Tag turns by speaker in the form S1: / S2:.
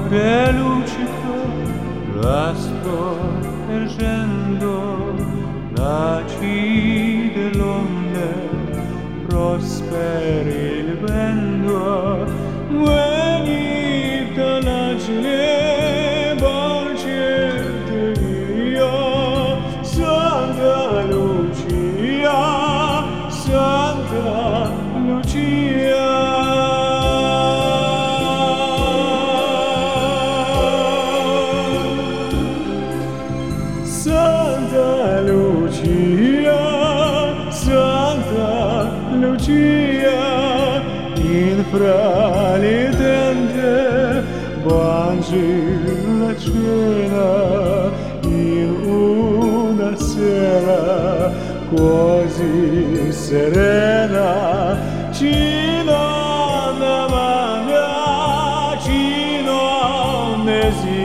S1: che luccica la sto ergendo, naci dell'onde, prosperi il vento, venita l'agile voce di Dio, Santa Lucia, Santa Lucia. Santa Lucia, Santa Lucia, in fra le tende mangi la cena in una sera così serena. Cino na manga, cino nesi